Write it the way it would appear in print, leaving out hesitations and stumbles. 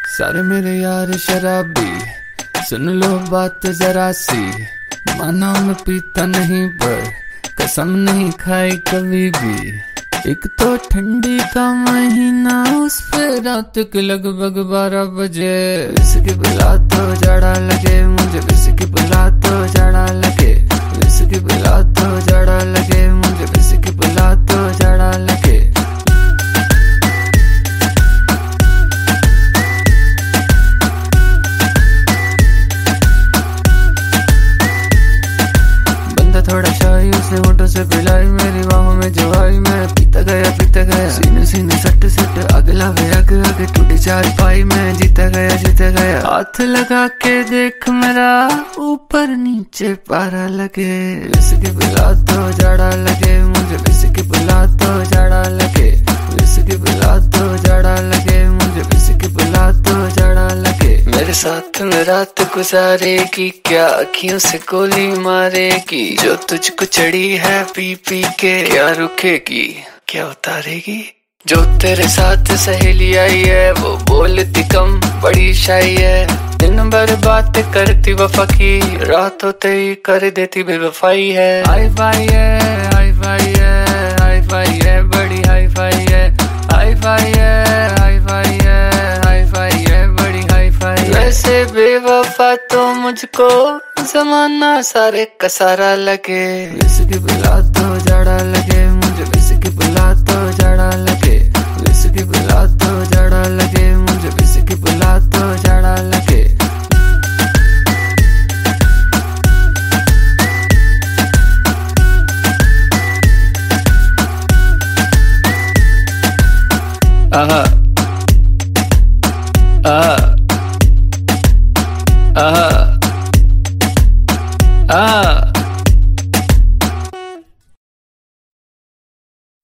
सारे मेरे यार शराबी, सुन लो बात जरा सी। माना मैं पीता नहीं पर कसम नहीं खाई कभी भी। एक तो ठंडी का महीना, उस पे रात के लगभग 12 बजे। विस्की पिला तो जाड़ा लगे मुझे, विस्की पिला तो जाड़ा लगे, विस्की पिला तो जाड़ा लगे मुझे, विस्की पिला तो जाड़ा लगे। थोड़ा शाही उसने होठों से पिलाई, मेरी बाहों में जो आई मैं पीता गया सीने सीने सट सट अगला वे आगे टूटी चार पाई मैं जीता गया। हाथ लगा के देख मेरा ऊपर नीचे पारा लगे। विस्की पिला तो जाड़ा लगे मुझे, विस्की पिला तो जाड़ा लगे, विस्की पिला तो जाड़ा लगे मुझे, विस्की पिला तो जाड़ा लगे। मेरे साथ में रात गुजारेगी क्या, अखियों से गोली मारेगी जो तुझको चढ़ी है पी पी के। क्या रुकेगी क्या उतारेगी, जो तेरे साथ सहेली आई है वो बोलती कम बड़ी शाई है। दिन भर बात करती वफा की, रात होते ही कर देती बेवफाई है। हाई फाई है, हाई फाई है, हाई फाई है, बड़ी हाई फाई है, हाई फाई है, हाई फाई है, हाई फाई है, बड़ी हाई फाई है। वैसे बेवफा तो मुझको जमाना सारे का सारा लगे। विस्की पिला तो जाड़ा लगे मुझे, विस्की पिला तो जाड़ा लगे, विस्की पिला तो जाड़ा लगे मुझे, विस्की पिला तो जाड़ा लगे। आहा आहा आहा आहा